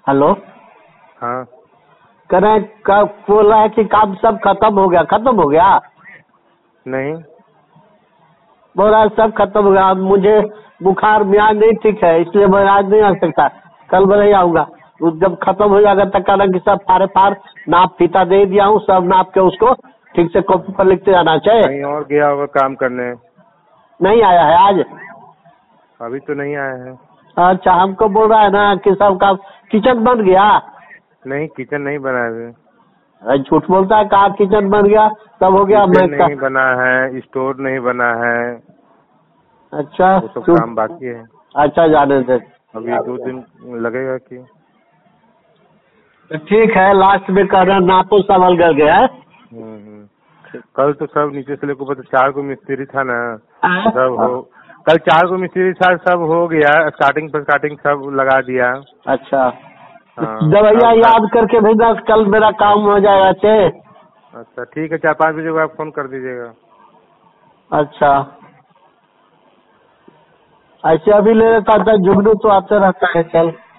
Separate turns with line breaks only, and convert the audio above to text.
Hello.
हाँ।
कह रहे हैं बोल रहा है कि काम सब खत्म हो गया। खत्म हो गया?
नहीं।
बोल रहा है सब खत्म हो गया। अब मुझे बुखार मियाँ नहीं ठीक है, इसलिए मैं आज नहीं आ सकता, कल मैं नहीं आऊंगा। जब खत्म हो जाएगा तब कहना कि सब फाड़ नाप फीता दे दिया हूँ, सब नाप के उसको ठीक से कॉपी पर लिखते जाना चाहिए।
कहीं और गया होगा काम करने।
नहीं आया है आज?
अभी तो नहीं आया है।
अच्छा, हमको बोल रहा है ना कि सब काम किचन बन गया।
नहीं, किचन नहीं बना है।
झूठ बोलता है, कहा किचन बन गया सब हो गया।
किचन नहीं बना है, स्टोर नहीं बना है।
अच्छा,
वो सब काम बाकी है।
अच्छा, जाने दे।
अभी 2 दिन लगेगा कि।
तो ठीक है, लास्ट में कह रहे हैं नापो संभल कर गया है।
कल तो सब नीचे से लेकर ऊपर 4 को मिस्त्री था ना, सब हो। कल 4 को मिस्त्री था, सब हो गया। स्टार्टिंग सब लगा दिया।
अच्छा,
हाँ।
दवाइयाँ याद करके भेजना, कल मेरा काम हो जाएगा।
अच्छा ठीक है, 4-5 बजे को आप फोन कर दीजिएगा।
अच्छा, ऐसे अभी ले लेता था, जुगनू तो आते रहता है। चल।